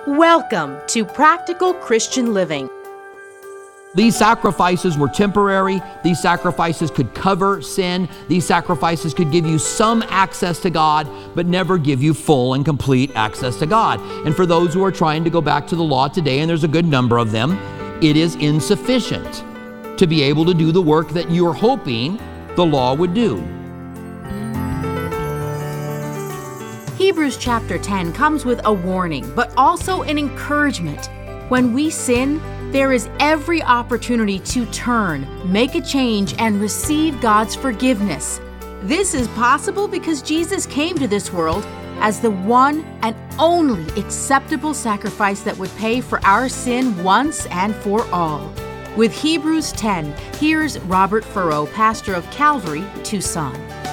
Welcome to Practical Christian Living. These sacrifices were temporary. These sacrifices could cover sin. These sacrifices could give you some access to God, but never give you full and complete access to God. And for those who are trying to go back to the law today, and there's a good number of them, it is insufficient to be able to do the work that you're hoping the law would do. Hebrews chapter 10 comes with a warning, but also an encouragement. When we sin, there is every opportunity to turn, make a change, and receive God's forgiveness. This is possible because Jesus came to this world as the one and only acceptable sacrifice that would pay for our sin once and for all. With Hebrews 10, here's Robert Furrow, pastor of Calvary, Tucson.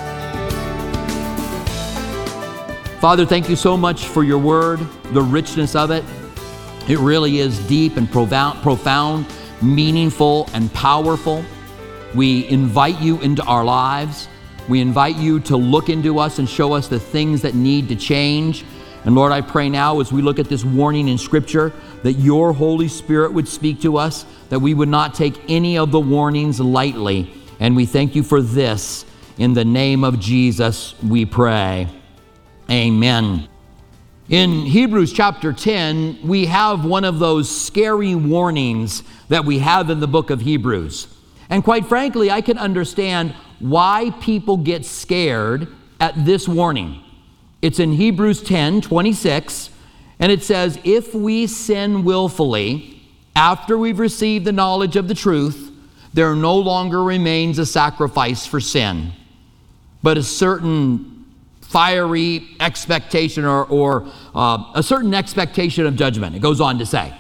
Father, thank you so much for your word, the richness of it. It really is deep and profound, meaningful and powerful. We invite you into our lives. We invite you to look into us and show us the things that need to change. And Lord, I pray now as we look at this warning in Scripture that your Holy Spirit would speak to us, that we would not take any of the warnings lightly. And we thank you for this. In the name of Jesus, we pray. Amen. In Hebrews chapter 10, we have one of those scary warnings that we have in the book of Hebrews. And quite frankly, I can understand why people get scared at this warning. It's in Hebrews 10:26, and it says, "If we sin willfully, after we've received the knowledge of the truth, there no longer remains a sacrifice for sin, but a certain fiery expectation or a certain expectation of judgment," it goes on to say.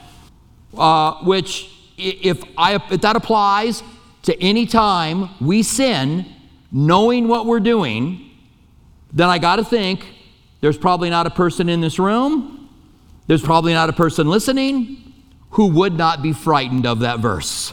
Which, if that applies to any time we sin, knowing what we're doing, then I got to think there's probably not a person in this room, there's probably not a person listening who would not be frightened of that verse.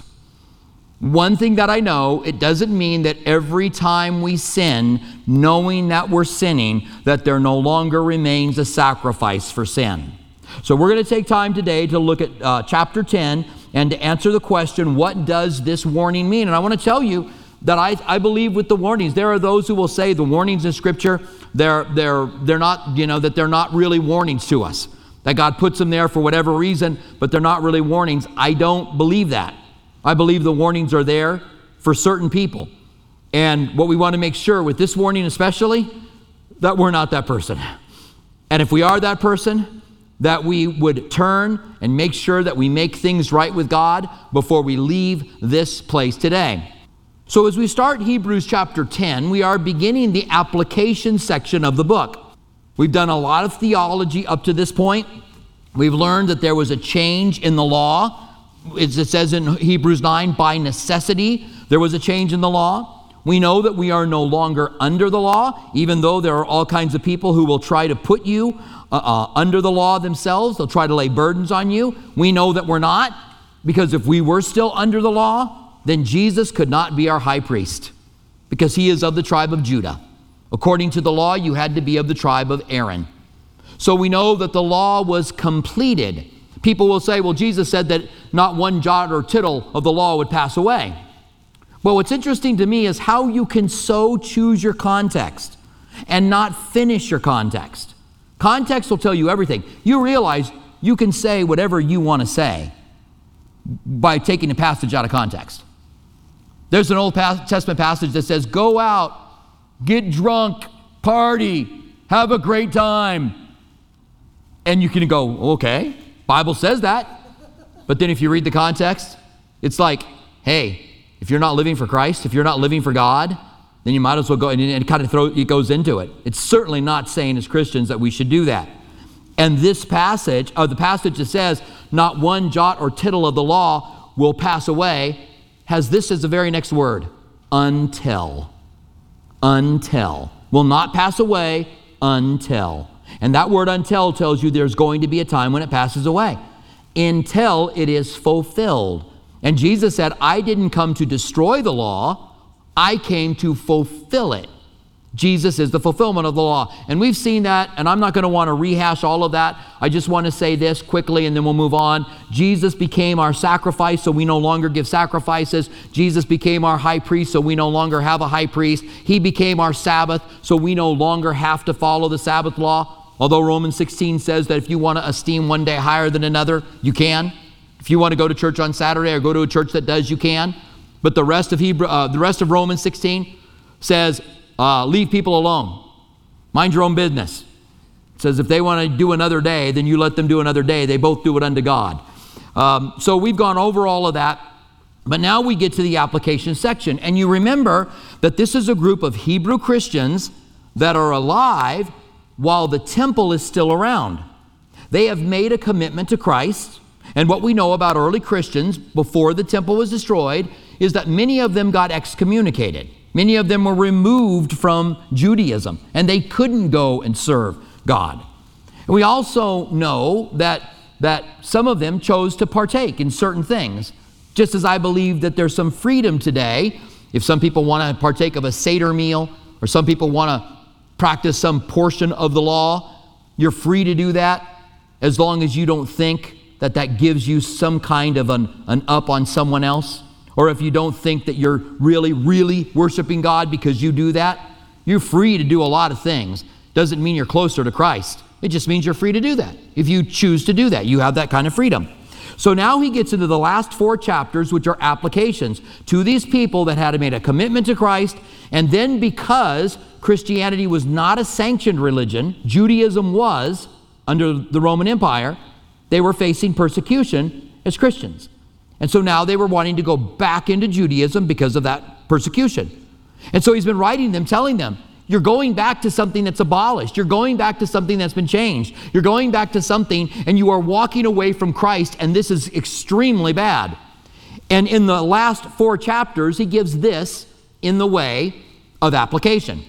One thing that I know, it doesn't mean that every time we sin, knowing that we're sinning, that there no longer remains a sacrifice for sin. So we're going to take time today to look at chapter 10 and to answer the question, what does this warning mean? And I want to tell you that I believe with the warnings. There are those who will say the warnings in Scripture, they're not, that they're not really warnings to us. That God puts them there for whatever reason, but they're not really warnings. I don't believe that. I believe the warnings are there for certain people. And what we want to make sure with this warning especially, that we're not that person. And if we are that person, that we would turn and make sure that we make things right with God before we leave this place today. So as we start Hebrews chapter 10, we are beginning the application section of the book. We've done a lot of theology up to this point. We've learned that there was a change in the law. As it says in Hebrews 9, by necessity, there was a change in the law. We know that we are no longer under the law, even though there are all kinds of people who will try to put you under the law themselves. They'll try to lay burdens on you. We know that we're not, because if we were still under the law, then Jesus could not be our high priest, because he is of the tribe of Judah. According to the law, you had to be of the tribe of Aaron. So we know that the law was completed. People will say, well, Jesus said that not one jot or tittle of the law would pass away. Well, what's interesting to me is how you can so choose your context and not finish your context. Context will tell you everything. You realize you can say whatever you want to say by taking a passage out of context. There's an Old Testament passage that says, go out, get drunk, party, have a great time. And you can go, okay. Bible says that, but then if you read the context, it's like, hey, if you're not living for Christ, if you're not living for God, then you might as well go and it goes into it. It's certainly not saying as Christians that we should do that. And this passage, the passage that says, not one jot or tittle of the law will pass away, has this as the very next word, until. Until. Will not pass away until. And that word until tells you there's going to be a time when it passes away. Until it is fulfilled. And Jesus said, I didn't come to destroy the law, I came to fulfill it. Jesus is the fulfillment of the law. And we've seen that, and I'm not going to want to rehash all of that. I just want to say this quickly, and then we'll move on. Jesus became our sacrifice, so we no longer give sacrifices. Jesus became our high priest, so we no longer have a high priest. He became our Sabbath, so we no longer have to follow the Sabbath law. Although Romans 16 says that if you want to esteem one day higher than another, you can. If you want to go to church on Saturday or go to a church that does, you can. But the rest of Romans 16 says, leave people alone. Mind your own business. It says if they want to do another day, then you let them do another day. They both do it unto God. So we've gone over all of that. But now we get to the application section. And you remember that this is a group of Hebrew Christians that are alive while the temple is still around. They have made a commitment to Christ. And what we know about early Christians before the temple was destroyed is that many of them got excommunicated. Many of them were removed from Judaism, and they couldn't go and serve God. And we also know that some of them chose to partake in certain things, just as I believe that there's some freedom today. If some people want to partake of a Seder meal, or some people want to practice some portion of the law, you're free to do that, as long as you don't think that that gives you some kind of an up on someone else. Or if you don't think that you're really worshiping God because you do that, you're free to do a lot of things. Doesn't mean you're closer to Christ. It just means you're free to do that. If you choose to do that, you have that kind of freedom. So now he gets into the last 4 chapters, which are applications to these people that had made a commitment to Christ. And then because Christianity was not a sanctioned religion, Judaism was under the Roman Empire, they were facing persecution as Christians. And so now they were wanting to go back into Judaism because of that persecution. And so he's been writing them, telling them, you're going back to something that's abolished. You're going back to something that's been changed. You're going back to something, and you are walking away from Christ, and this is extremely bad. And in the last 4 chapters, he gives this in the way of application.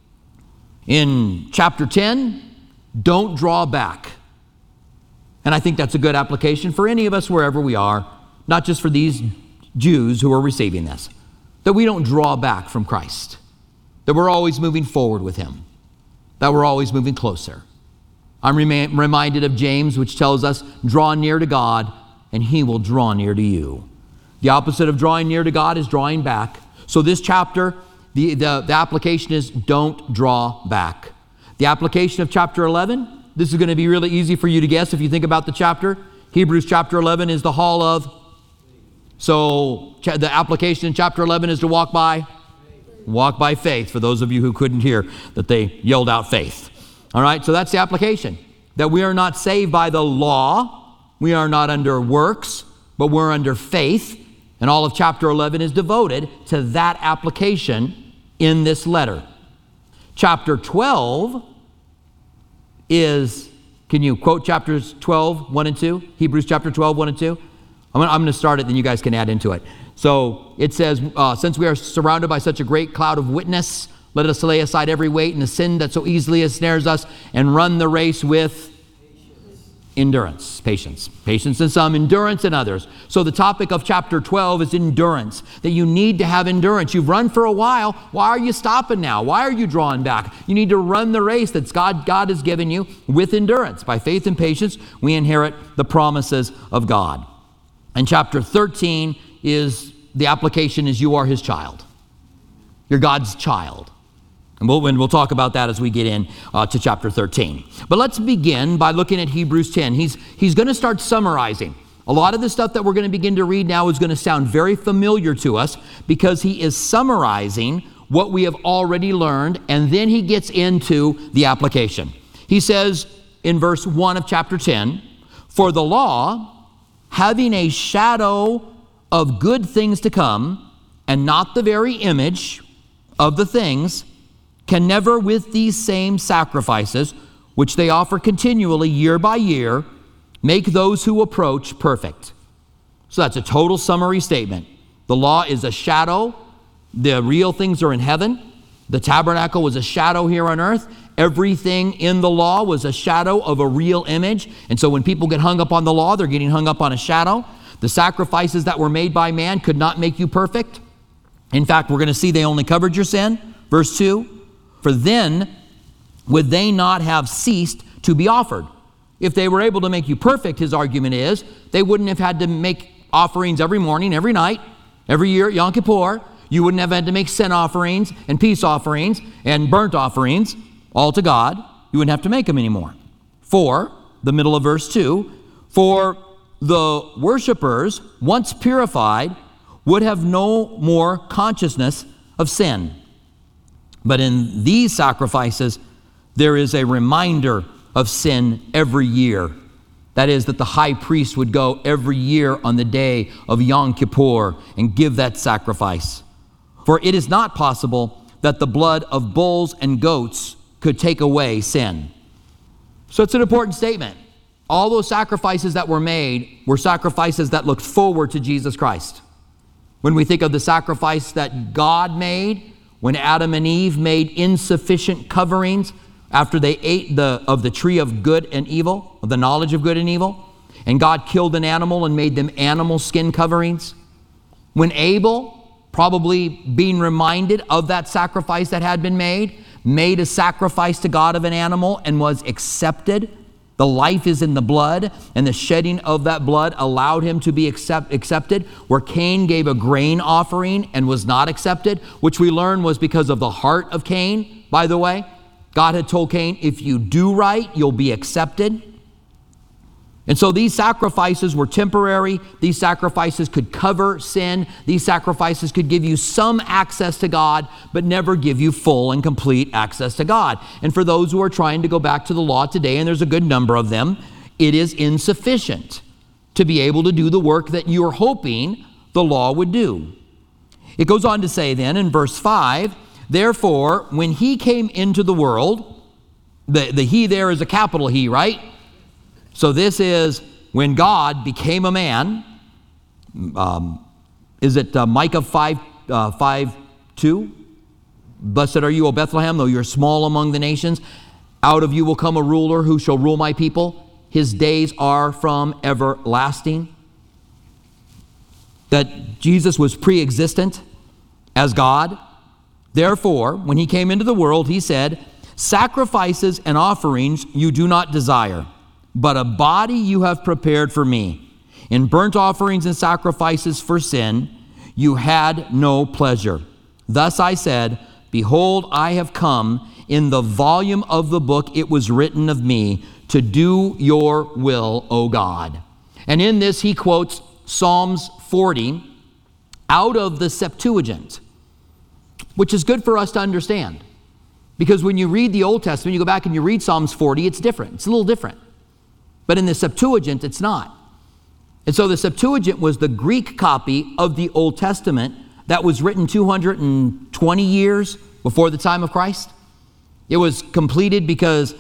In chapter 10, don't draw back. And I think that's a good application for any of us wherever we are. Not just for these Jews who are receiving this. That we don't draw back from Christ. That we're always moving forward with Him. That we're always moving closer. I'm reminded of James, which tells us, draw near to God, and He will draw near to you. The opposite of drawing near to God is drawing back. So this chapter, the application is don't draw back. The application of chapter 11, this is going to be really easy for you to guess if you think about the chapter. Hebrews chapter 11 is the hall of. So the application in chapter 11 is to walk by faith, for those of you who couldn't hear that they yelled out faith. All right, so that's the application. That we are not saved by the law, we are not under works, but we're under faith. And all of chapter 11 is devoted to that application in this letter. Chapter 12 is, can you quote chapters 12, 1 and 2? Hebrews chapter 12, 1 and 2? I'm going to start it, then you guys can add into it. So it says, since we are surrounded by such a great cloud of witness, let us lay aside every weight and the sin that so easily ensnares us, and run the race with endurance, patience. Patience in some, endurance in others. So the topic of chapter 12 is endurance, that you need to have endurance. You've run for a while. Why are you stopping now? Why are you drawing back? You need to run the race that God has given you with endurance. By faith and patience, we inherit the promises of God. And chapter 13 is, the application is you are His child. You're God's child. And we'll talk about that as we get in to chapter 13. But let's begin by looking at Hebrews 10. He's going to start summarizing. A lot of the stuff that we're going to begin to read now is going to sound very familiar to us because he is summarizing what we have already learned, and then he gets into the application. He says in verse 1 of chapter 10, for the law, having a shadow of good things to come, and not the very image of the things, can never with these same sacrifices, which they offer continually year by year, make those who approach perfect. So that's a total summary statement. The law is a shadow. The real things are in heaven. The tabernacle was a shadow here on earth. Everything in the law was a shadow of a real image. And so when people get hung up on the law, they're getting hung up on a shadow. The sacrifices that were made by man could not make you perfect. In fact, we're going to see they only covered your sin. Verse 2, For then would they not have ceased to be offered? If they were able to make you perfect, his argument is, they wouldn't have had to make offerings every morning, every night, every year at Yom Kippur. You wouldn't have had to make sin offerings and peace offerings and burnt offerings all to God. You wouldn't have to make them anymore. For, the middle of verse 2, for the worshipers, once purified, would have no more consciousness of sin. But in these sacrifices, there is a reminder of sin every year. That is, that the high priest would go every year on the day of Yom Kippur and give that sacrifice. For it is not possible that the blood of bulls and goats could take away sin. So it's an important statement. All those sacrifices that were made were sacrifices that looked forward to Jesus Christ. When we think of the sacrifice that God made, when Adam and Eve made insufficient coverings after they ate of the tree of good and evil, of the knowledge of good and evil, and God killed an animal and made them animal skin coverings. When Abel, probably being reminded of that sacrifice that had been made a sacrifice to God of an animal and was accepted. The life is in the blood, and the shedding of that blood allowed him to be accepted. Where Cain gave a grain offering and was not accepted, which we learn was because of the heart of Cain, by the way. God had told Cain, if you do right, you'll be accepted. And so these sacrifices were temporary. These sacrifices could cover sin. These sacrifices could give you some access to God, but never give you full and complete access to God. And for those who are trying to go back to the law today, and there's a good number of them, it is insufficient to be able to do the work that you're hoping the law would do. It goes on to say then in verse 5, therefore, when he came into the world, the he there is a capital He, right? So this is when God became a man. Is it Micah 5:2? Blessed are you, O Bethlehem, though you're small among the nations. Out of you will come a ruler who shall rule my people. His days are from everlasting. That Jesus was pre-existent as God. Therefore, when he came into the world, he said, sacrifices and offerings you do not desire, but a body you have prepared for me. In burnt offerings and sacrifices for sin, you had no pleasure. Thus I said, behold, I have come. In the volume of the book it was written of me, to do your will, O God. And in this he quotes Psalms 40 out of the Septuagint, which is good for us to understand. Because when you read the Old Testament, you go back and you read Psalms 40, it's different. It's a little different. But in the Septuagint, it's not. And so the Septuagint was the Greek copy of the Old Testament that was written 220 years before the time of Christ. It was completed because,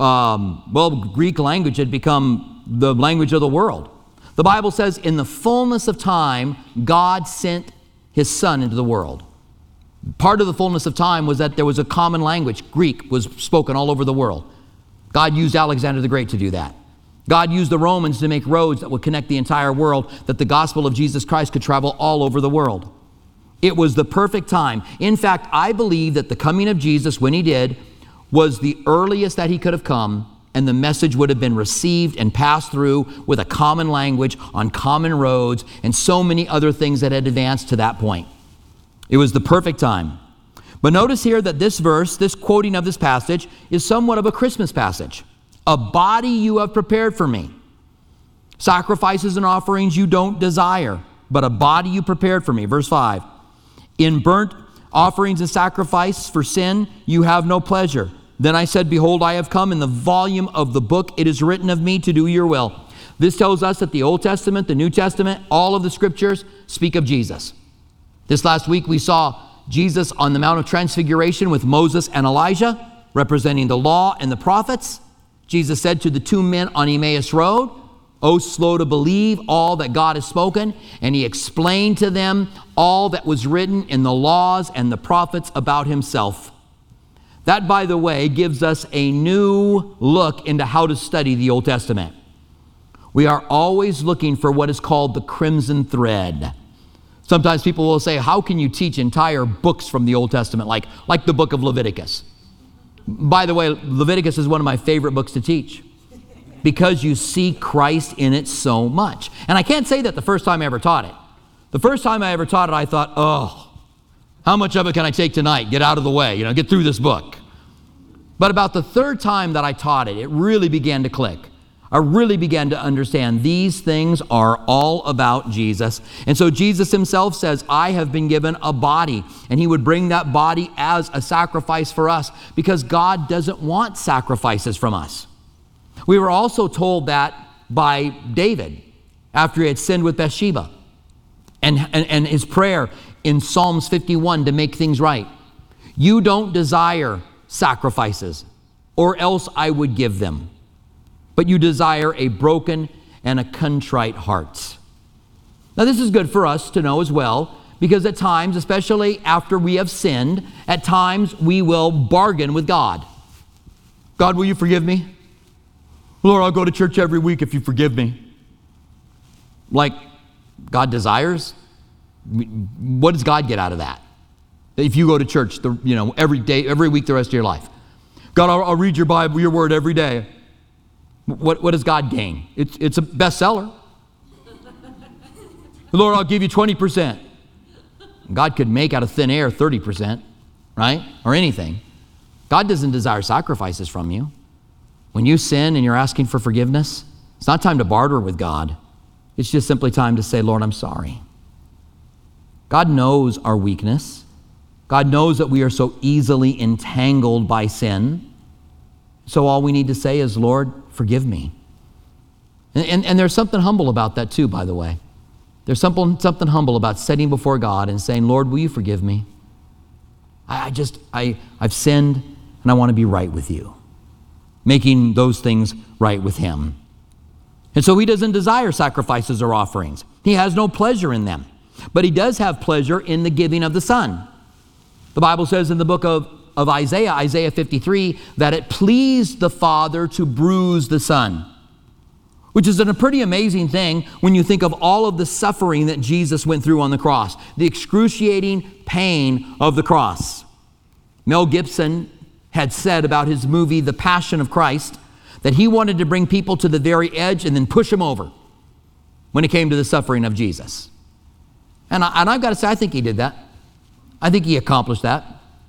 Greek language had become the language of the world. The Bible says, in the fullness of time, God sent his Son into the world. Part of the fullness of time was that there was a common language. Greek was spoken all over the world. God used Alexander the Great to do that. God used the Romans to make roads that would connect the entire world, that the gospel of Jesus Christ could travel all over the world. It was the perfect time. In fact, I believe that the coming of Jesus, when he did, was the earliest that he could have come, and the message would have been received and passed through with a common language on common roads and so many other things that had advanced to that point. It was the perfect time. But notice here that this verse, this quoting of this passage, is somewhat of a Christmas passage. A body you have prepared for me. Sacrifices and offerings you don't desire, but a body you prepared for me. Verse 5. In burnt offerings and sacrifice for sin, you have no pleasure. Then I said, behold, I have come. In the volume of the book it is written of me, to do your will. This tells us that the Old Testament, the New Testament, all of the scriptures speak of Jesus. This last week we saw Jesus on the Mount of Transfiguration with Moses and Elijah, representing the law and the prophets. Jesus said to the two men on Emmaus Road, O slow to believe all that God has spoken. And he explained to them all that was written in the laws and the prophets about himself. That, by the way, gives us a new look into how to study the Old Testament. We are always looking for what is called the crimson thread. Sometimes people will say, how can you teach entire books from the Old Testament, like the book of Leviticus? By the way, Leviticus is one of my favorite books to teach because you see Christ in it so much. And I can't say that the first time I ever taught it. The first time I ever taught it, I thought, oh, how much of it can I take tonight? Get out of the way, get through this book. But about the third time that I taught it, it really began to click. I really began to understand these things are all about Jesus. And so Jesus himself says, I have been given a body. And he would bring that body as a sacrifice for us because God doesn't want sacrifices from us. We were also told that by David after he had sinned with Bathsheba and his prayer in Psalms 51 to make things right. You don't desire sacrifices, or else I would give them. But you desire a broken and a contrite heart. Now this is good for us to know as well, because at times, especially after we have sinned, at times we will bargain with God. God, will you forgive me? Lord, I'll go to church every week if you forgive me. Like God desires? What does God get out of that? If you go to church, every day, every week, the rest of your life. God, I'll read your Bible, your word every day. What does God gain? It's a bestseller. Lord, I'll give you 20%. God could make out of thin air 30%, right? Or anything. God doesn't desire sacrifices from you. When you sin and you're asking for forgiveness, it's not time to barter with God. It's just simply time to say, Lord, I'm sorry. God knows our weakness. God knows that we are so easily entangled by sin. So all we need to say is, Lord, forgive me. And there's something humble about that too, by the way. There's something humble about sitting before God and saying, Lord, will you forgive me? I've sinned and I want to be right with you. Making those things right with him. And so he doesn't desire sacrifices or offerings. He has no pleasure in them. But he does have pleasure in the giving of the Son. The Bible says in the book of Isaiah 53, that it pleased the Father to bruise the Son, which is a pretty amazing thing when you think of all of the suffering that Jesus went through on the cross, the excruciating pain of the cross. Mel Gibson had said about his movie, The Passion of Christ, that he wanted to bring people to the very edge and then push them over when it came to the suffering of Jesus. And I've got to say, I think he did that. I think he accomplished that.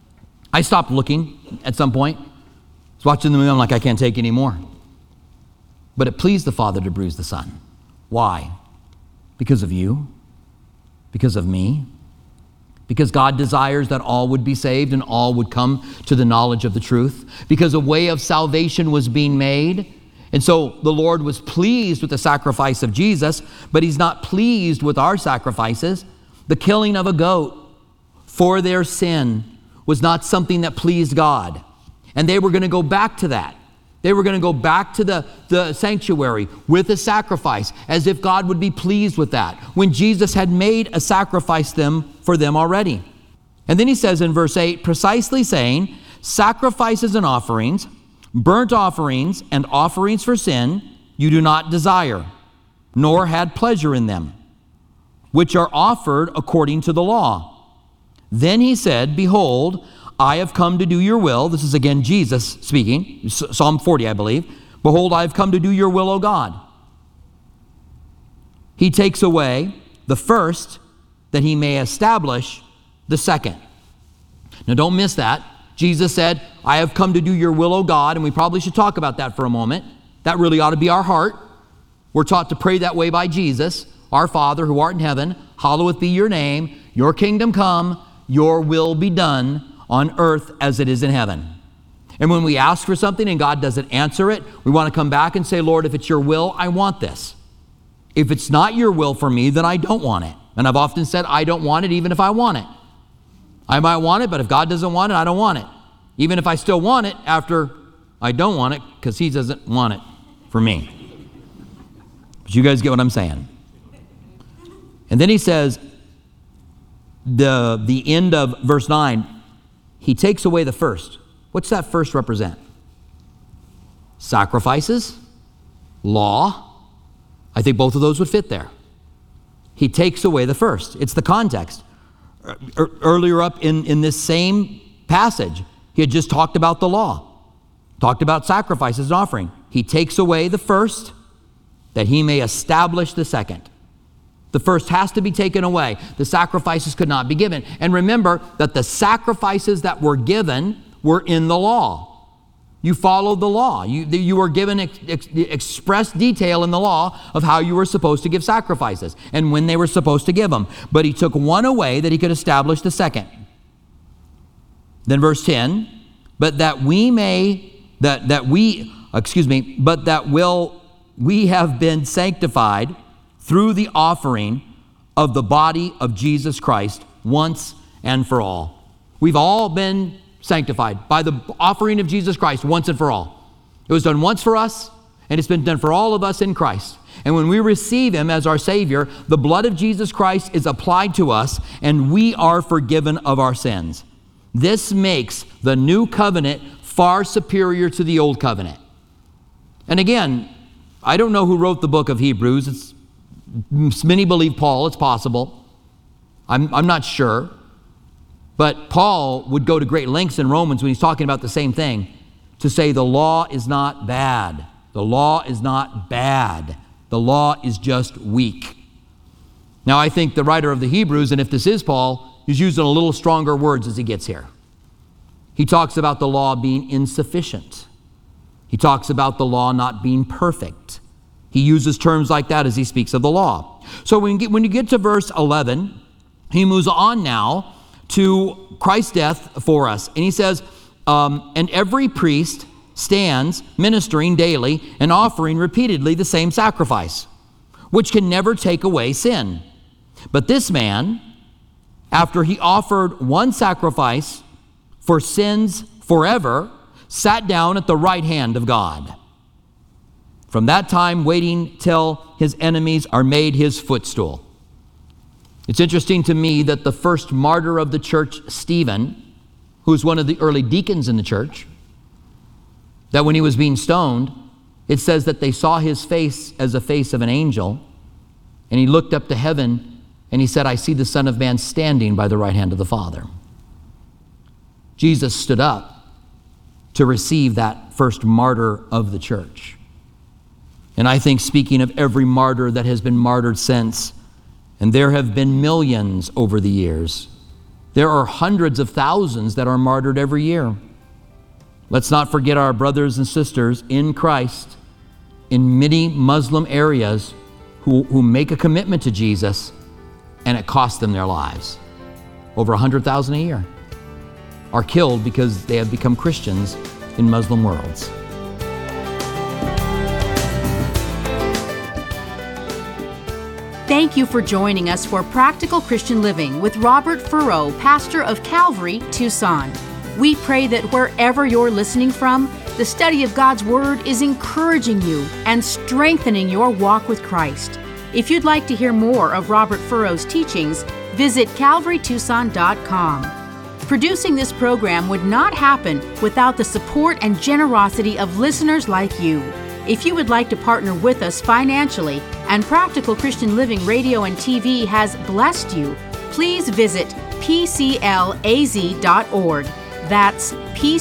I stopped looking at some point. I was watching the movie, I'm like, I can't take any more. But it pleased the Father to bruise the Son. Why? Because of you? Because of me? Because God desires that all would be saved and all would come to the knowledge of the truth? Because a way of salvation was being made? And so the Lord was pleased with the sacrifice of Jesus, but he's not pleased with our sacrifices. The killing of a goat for their sin was not something that pleased God. And they were going to go back to that. They were going to go back to the sanctuary with a sacrifice, as if God would be pleased with that, when Jesus had made a sacrifice for them already. And then he says in verse 8, precisely saying, sacrifices and offerings, burnt offerings and offerings for sin, you do not desire, nor had pleasure in them, which are offered according to the law. Then he said, behold, I have come to do your will. This is again Jesus speaking, Psalm 40, I believe. Behold, I have come to do your will, O God. He takes away the first that he may establish the second. Now don't miss that. Jesus said, I have come to do your will, O God, and we probably should talk about that for a moment. That really ought to be our heart. We're taught to pray that way by Jesus. Our Father who art in heaven, hallowed be your name, your kingdom come, your will be done on earth as it is in heaven. And when we ask for something and God doesn't answer it, we want to come back and say, Lord, if it's your will, I want this. If it's not your will for me, then I don't want it. And I've often said, I don't want it even if I want it. I might want it, but if God doesn't want it, I don't want it. Even if I still want it after I don't want it, because he doesn't want it for me. But you guys get what I'm saying. And then he says, the end of verse 9, he takes away the first. What's that first represent? Sacrifices, law. I think both of those would fit there. He takes away the first. It's the context. Earlier up in this same passage, he had just talked about the law. Talked about sacrifices and offering. He takes away the first, that he may establish the second. The first has to be taken away. The sacrifices could not be given. And remember that the sacrifices that were given were in the law. You followed the law. You were given express detail in the law of how you were supposed to give sacrifices and when they were supposed to give them. But he took one away that he could establish the second. Then verse 10, but that we have been sanctified through the offering of the body of Jesus Christ once and for all. We've all been sanctified by the offering of Jesus Christ once and for all. It was done once for us, and it's been done for all of us in Christ. And when we receive him as our Savior, the blood of Jesus Christ is applied to us, and we are forgiven of our sins. This makes the new covenant far superior to the old covenant. And again, I don't know who wrote the book of Hebrews. Many believe Paul. It's possible. I'm not sure. But Paul would go to great lengths in Romans when he's talking about the same thing to say the law is not bad. The law is not bad. The law is just weak. Now, I think the writer of the Hebrews, and if this is Paul, he's using a little stronger words as he gets here. He talks about the law being insufficient. He talks about the law not being perfect. He uses terms like that as he speaks of the law. So when you get to verse 11, he moves on now to Christ's death for us. And he says, and every priest stands ministering daily and offering repeatedly the same sacrifice, which can never take away sin. But this man, after he offered one sacrifice for sins forever, sat down at the right hand of God. From that time, waiting till his enemies are made his footstool. It's interesting to me that the first martyr of the church, Stephen, who was one of the early deacons in the church, that when he was being stoned, it says that they saw his face as the face of an angel, and he looked up to heaven and he said, I see the Son of Man standing by the right hand of the Father. Jesus stood up to receive that first martyr of the church. And I think, speaking of every martyr that has been martyred since, and there have been millions over the years, there are hundreds of thousands that are martyred every year. Let's not forget our brothers and sisters in Christ in many Muslim areas who make a commitment to Jesus, and it costs them their lives. Over 100,000 a year are killed because they have become Christians in Muslim worlds. Thank you for joining us for Practical Christian Living with Robert Furrow, pastor of Calvary, Tucson. We pray that wherever you're listening from, the study of God's Word is encouraging you and strengthening your walk with Christ. If you'd like to hear more of Robert Furrow's teachings, visit calvarytucson.com. Producing this program would not happen without the support and generosity of listeners like you. If you would like to partner with us financially and Practical Christian Living Radio and TV has blessed you, please visit pclaz.org. That's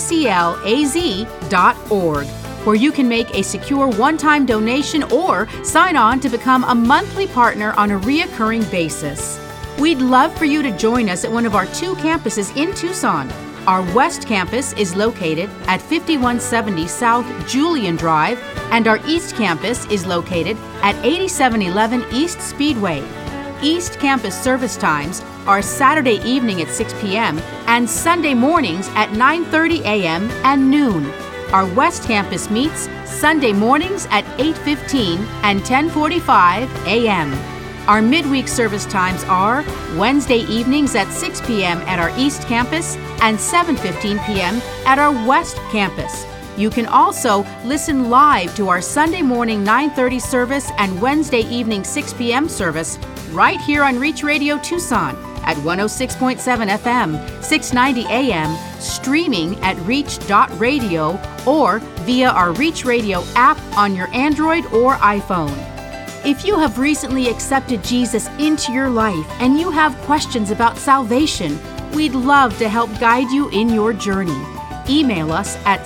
pclaz.org, where you can make a secure one-time donation or sign on to become a monthly partner on a reoccurring basis. We'd love for you to join us at one of our 2 campuses in Tucson. Our West Campus is located at 5170 South Julian Drive, and our East Campus is located at 8711 East Speedway. East Campus service times are Saturday evening at 6 p.m. and Sunday mornings at 9:30 a.m. and noon. Our West Campus meets Sunday mornings at 8:15 and 10:45 a.m. Our midweek service times are Wednesday evenings at 6 p.m. at our East Campus and 7:15 p.m. at our West Campus. You can also listen live to our Sunday morning 9:30 service and Wednesday evening 6 p.m. service right here on Reach Radio Tucson at 106.7 FM, 690 AM, streaming at reach.radio or via our Reach Radio app on your Android or iPhone. If you have recently accepted Jesus into your life and you have questions about salvation, we'd love to help guide you in your journey. email us at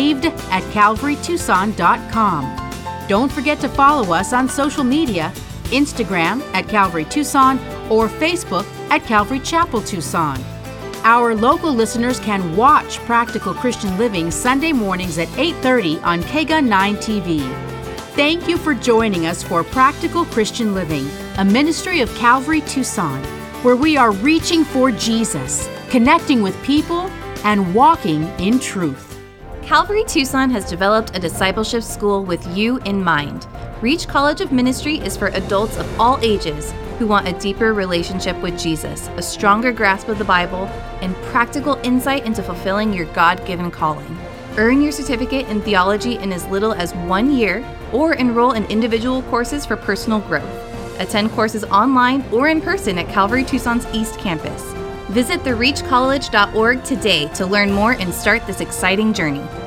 saved@calvarytucson.com. Don't forget to follow us on social media, Instagram at Calvary Tucson or Facebook at Calvary Chapel Tucson. Our local listeners can watch Practical Christian Living Sunday mornings at 8:30 on KGUN 9 TV. Thank you for joining us for Practical Christian Living, a ministry of Calvary Tucson, where we are reaching for Jesus, connecting with people, and walking in truth. Calvary Tucson has developed a discipleship school with you in mind. Reach College of Ministry is for adults of all ages who want a deeper relationship with Jesus, a stronger grasp of the Bible, and practical insight into fulfilling your God-given calling. Earn your certificate in theology in as little as 1 year, or enroll in individual courses for personal growth. Attend courses online or in person at Calvary Tucson's East Campus. Visit thereachcollege.org today to learn more and start this exciting journey.